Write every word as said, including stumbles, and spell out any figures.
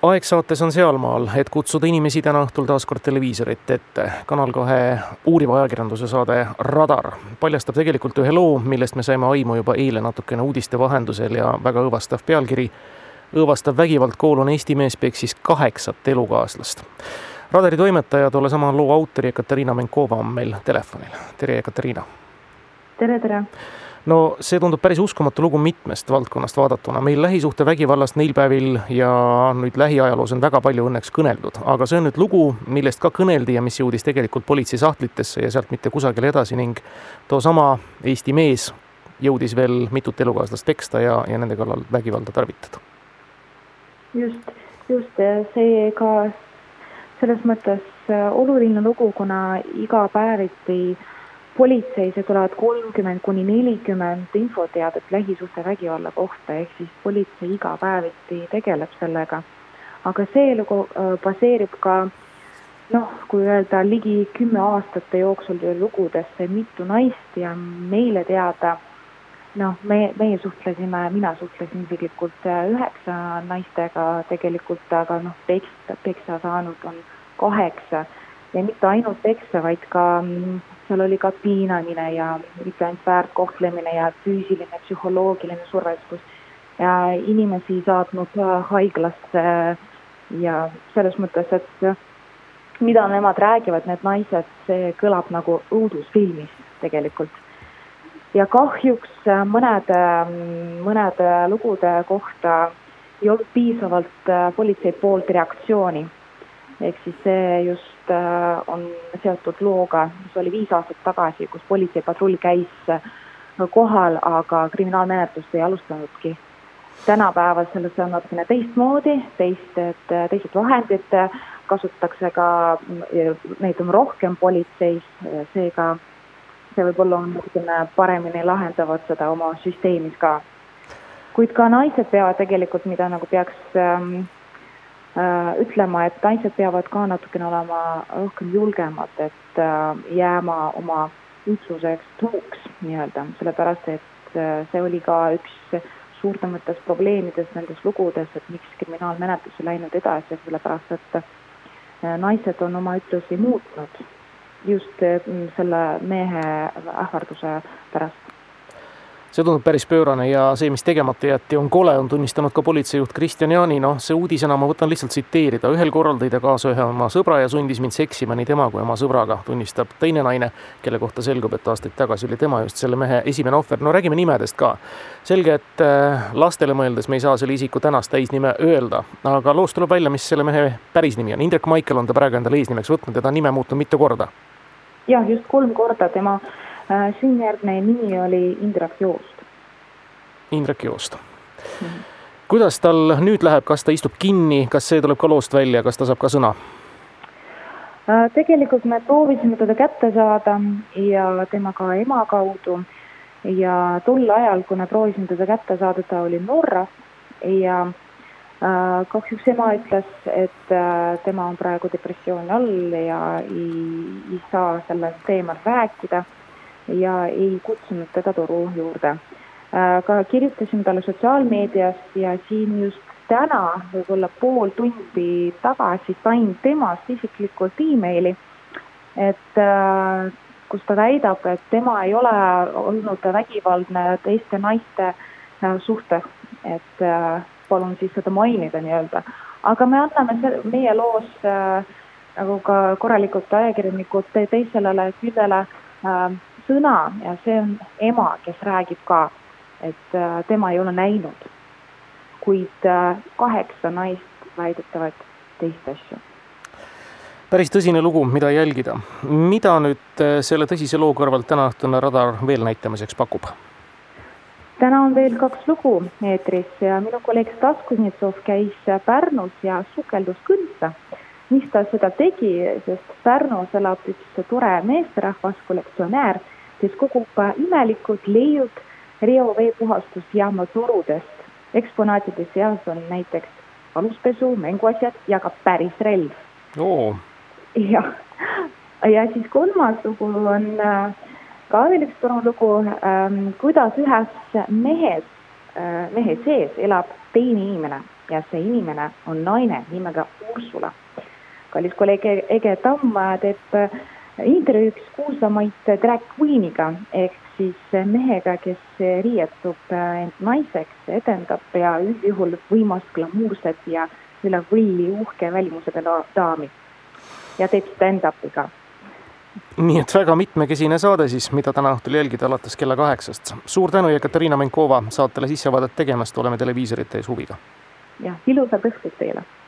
Aeg saates on sealmaal, et kutsuda inimesi täna õhtul taas kord televiisorit ette. Kanal kahe uuriva ajakirjanduse saade Radar paljastab tegelikult ühe loo, millest me saime aimu juba eile natukene uudiste vahendusel ja väga õõvastav pealkiri. Õõvastav vägivald kool on Eesti mees peksis kaheksat elukaaslast. Radari toimetaja, tolle sama loo autori Ekaterina Menkova on meil telefonil. Tere, Ekaterina. Tere, tere. No see tundub päris uskumatu lugu mitmest valdkonnast vaadatuna. Meil lähisuhte vägivallast neil päevil ja nüüd lähiajaloos on väga palju õnneks kõneldud. Aga see on nüüd lugu, millest ka kõneldi ja mis jõudis tegelikult politsei sahtlitesse ja sealt mitte kusagile edasi ning too sama Eesti mees jõudis veel mitut elukaaslast peksta ja, ja nende kallal vägivalda tarvitada. Just, just see ka selles mõttes oluline lugu, kuna iga päeviti politseis tulevad kolmkümmend kuni nelikümmend infoteadet lähisuhte vägivalla kohta, ehk siis politsei iga päeviti tegeleb sellega. Aga see lugu baseerib ka, noh, kui öelda, ligi kümme aastate jooksul lugudesse mitu naist ja meile teada, noh, me, meie suhtlesime, mina suhtlesin isiklikult üheksa naistega tegelikult, aga noh, peksa, peksa saanud on kaheksa ja mitte ainult peksa, vaid ka seal oli ka piinamine ja mitte ainult väärtkohtlemine ja füüsiline, psühholoogiline survestus ja inimesi saatnud haiglasse ja selles mõttes, et mida nemad räägivad, need naised, see kõlab nagu õudusfilmis tegelikult. Ja kahjuks mõned, mõned lugude kohta ei olnud piisavalt politsei poolt reaktsiooni. Ehk siis see just on seotud looga, mis oli viis aastat tagasi, kus politseipatrull käis kohal, aga kriminaalmenetlust ei alustanudki. Tänapäeval selles on natukene teistmoodi, teist, teised vahendid kasutatakse ka, neid on rohkem politseis, seega see võib-olla on natukene paremini lahendavad seda oma süsteemis ka. Kuid ka naised peavad tegelikult, mida nagu peaks ütlema, et naised peavad ka natukene olema rohkem julgemad, et jääma oma ütluseks truuks nii-öelda, sellepärast, et see oli ka üks suurtematest probleemidest nendes lugudes, et miks kriminaalmenetlus ei läinud edasi, sellepärast, et naised on oma ütlusi muutnud just selle mehe ähvarduse pärast. See tundub päris pöörane ja see, mis tegemata jätti, on kole, on tunnistanud ka politseijuht Kristjan Jaani. No, see uudisena ma võtan lihtsalt tsiteerida. Ühel korral tõi ta kaasa ühe oma sõbra ja sundis mind seksima nii tema kui oma sõbraga, tunnistab teine naine, kelle kohta selgub, et aastaid tagasi oli tema just selle mehe esimene ohver. No räägime nimedest ka. Selge, et lastele mõeldes me ei saa selle isiku tänast täisnime öelda, aga loost tuleb välja, mis selle mehe päris nimi on. Indrek Maikel on ta praegu endale eesnimeks võtnud ja ta nime muutunud mitu korda. Jah, just kolm korda tema sünnijärgne nimi oli Indrek Joost. Indrek Joost. Mm-hmm. Kuidas tal nüüd läheb, kas ta istub kinni, kas see tuleb ka loost välja, kas ta saab ka sõna? Tegelikult me proovisime teda kätte saada ja tema ka ema kaudu ja tol ajal, kui me proovisime teda kätte saada, ta oli Norras ja kahjuks ema ütles, et tema on praegu depressiooni all ja ei, ei saa sellest teemal rääkida ja ei kutsunud teda toru juurde. Ka kirjutasime talle sotsiaalmeedias ja siin just täna, võib-olla pool tundi tagasi sain temast isiklikult e-maili, et kus ta väidab, et tema ei ole olnud vägivaldne teiste naiste suhtes, et palun siis seda mainida nii-öelda. Aga me anname meie loos nagu ka korralikult ajakirjanikud teisele küljele sõna ja see on ema, kes räägib ka, et tema ei ole näinud, kuid kaheksa naist väidetavad teist asju. Päris tõsine lugu, mida jälgida. Mida nüüd selle tõsise loo kõrvalt täna õhtune Radar veel näitamiseks pakub? Täna on veel kaks lugu eetris ja minu kolleeg Stas Kuznetsov käis Pärnus ja sukeldus kõnta. Mis ta seda tegi, sest Pärnus elab üks tore meesterahvas kollektsionäär, kes kogub imelikud leiud reoveepuhastusjaama turudest. Eksponaatide seas on näiteks aluspesu, mänguasjad ja ka päris relv. Oo. Ja, ja siis kolmas lugu on ka veel üks tore lugu, kuidas ühes mehes, mehe sees elab teine inimene. ja see inimene on naine nimega Ursula. Kallis kolleeg Ege Tamm teeb intervjuuks kuulsamaid drag queeniga ehk siis mehega, kes riietub end naiseks, edendab ja üldjuhul võimast glamuurset ja üle võlli uhke välimusega daami ja teeb stand-upi ka. Nii et väga mitmekesine saade siis, mida täna õhtul jälgida alates kella kaheksast. Suur tänu Ekaterina Menkova saatele sissevaadet tegemast, oleme televiisorite ees huviga. Ja ilusat õhtut teile!